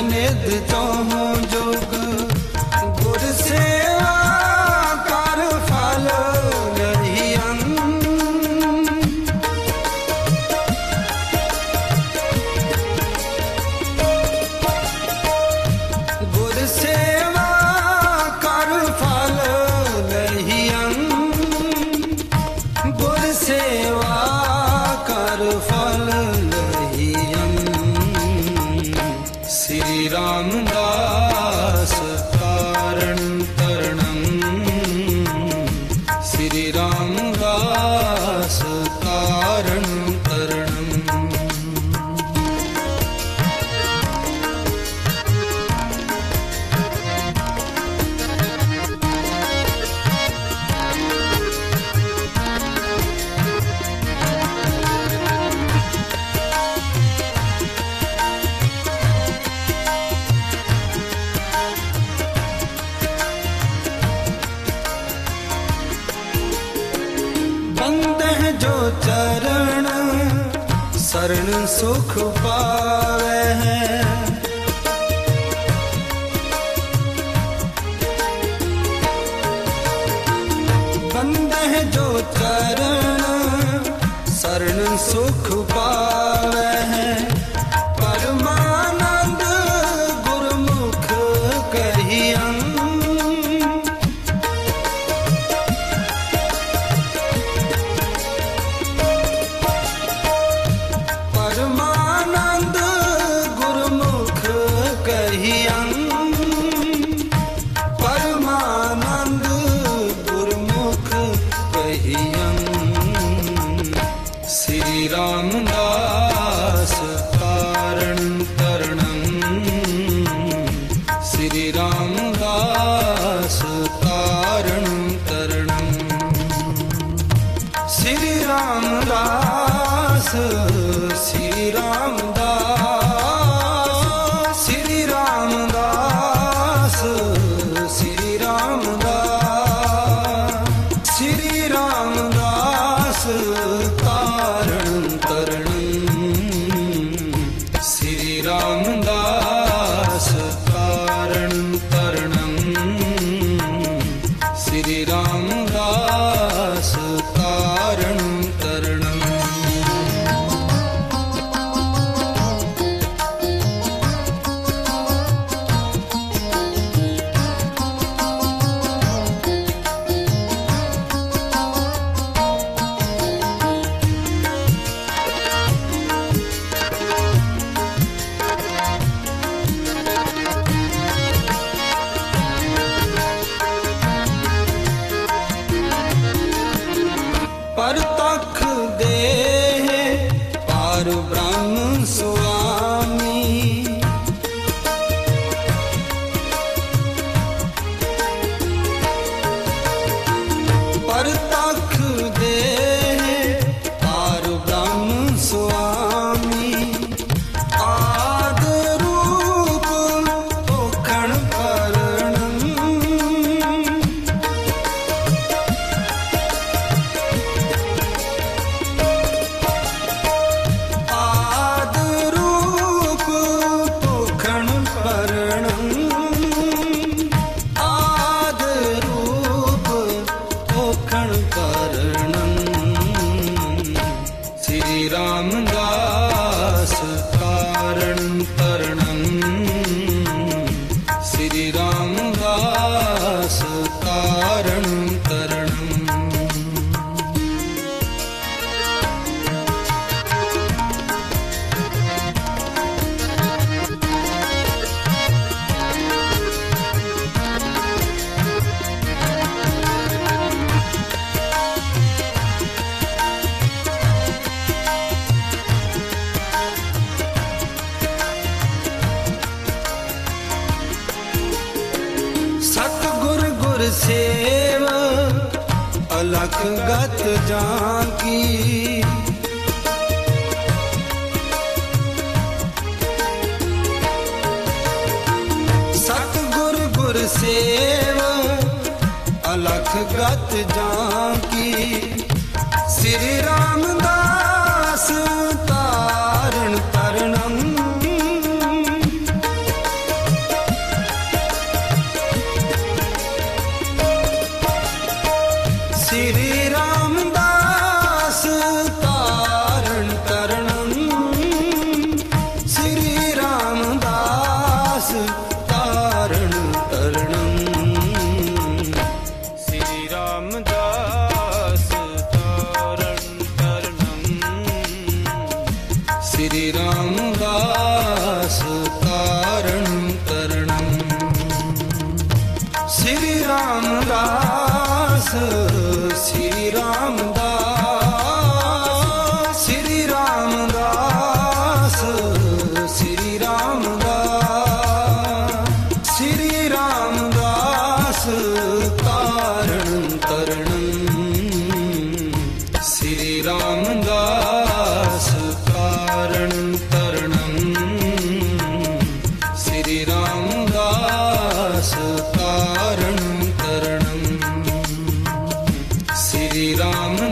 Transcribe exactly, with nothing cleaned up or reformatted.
निध चौहों जुग गुर सेवा कर फल रहियन। गुर सेवा कर फल रहियन। गुर सेवा कर फल रहियन। श्री रामदास कारण तरणम। श्री रामदास कारण तरणम। जो चरण शरण सुख पावे है। बंदे जो चरण शरण सुख पावे है। परमानंद गुरमुख कहियन। परमानंद गुरमुख कहियन। परमानंद गुरमुख कहियन। श्री रामदास कारण तरणम। श्री रामदास कारण तरणम। श्री रामदास श्री रामदास श्री रामदास श्री रामदास श्री रामदास कारण तरणम। श्री रामदास कारण तरणम। श्री रामदास कारण तरणम। परतख दे पार ब्रह्म स्वामी। परतख दे पार ब्रह्म स्वामी। आद रूप ओखण करणम। आद रूप ओखण करणम। आद रूप ओखण करणम। श्री रामदास कारण तरणम। श्री रामदास कारण तरणम। सतगुर गुर सेव अलख गत जाकी। सतगुर गुर सेव अलख गत जाकी। श्री रामदास तारण तरणम। श्री रामदास तारण तरणम, श्री रामदास तारण तरणम, श्री रामदास तारण तरणम, श्री रामदास तारण तरणम, श्री रामदास श्री रामदास श्री रामदास श्री रामदास श्री रामदास तारण तरणम, श्री रामदास तारण तरणम, श्री रामदास तारण तरणम, श्री राम